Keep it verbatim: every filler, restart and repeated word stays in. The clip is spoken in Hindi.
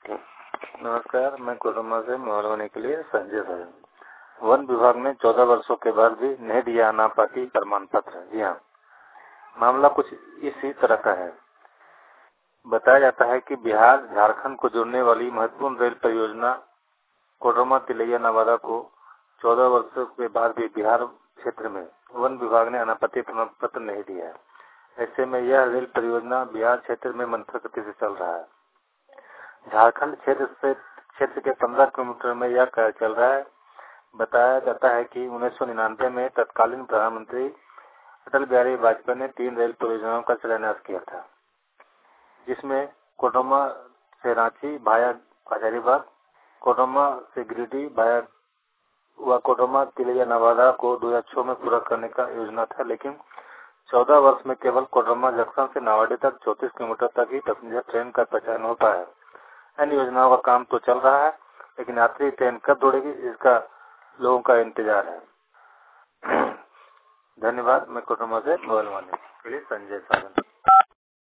नमस्कार, मैं कोडरमा से मोहल होने के लिए संजय साजन। वन विभाग ने चौदह वर्षों के बाद भी नहीं दिया अनापाती प्रमाण पत्र। जी हाँ, मामला कुछ इसी तरह का है। बताया जाता है कि बिहार झारखंड को जोड़ने वाली महत्वपूर्ण रेल परियोजना कोडरमा तिलैया नवादा को चौदह वर्षों के बाद भी बिहार क्षेत्र में वन विभाग ने अनापाती प्रमाण पत्र नहीं दिया है। ऐसे में यह रेल परियोजना बिहार क्षेत्र में मंथर गति से चल रहा है। झारखंड क्षेत्र से क्षेत्र के पंद्रह किलोमीटर में यह कार्य चल रहा है। बताया जाता है कि उन्नीस सौ निन्यानवे में तत्कालीन प्रधानमंत्री अटल बिहारी वाजपेयी ने तीन रेल परियोजनाओं का शिलान्यास किया था, जिसमें कोडरमा से रांची भाया हजारीबाग, कोडरमा से गिरिडीह भाया व कोडरमा तिलैया नवादा को दो हजार छह में पूरा करने का योजना था। लेकिन चौदह वर्ष में केवल कोडरमा जंक्शन से नावाडी तक चौतीस किलोमीटर तक ही पैसेंजर ट्रेन का परिचालन होता है। इन योजनाओं का काम तो चल रहा है, लेकिन यात्री ट्रेन कब दौड़ेगी इसका लोगों का इंतजार है। धन्यवाद। मैं कोडरमा से मोहल होने के लिए संजय साजन।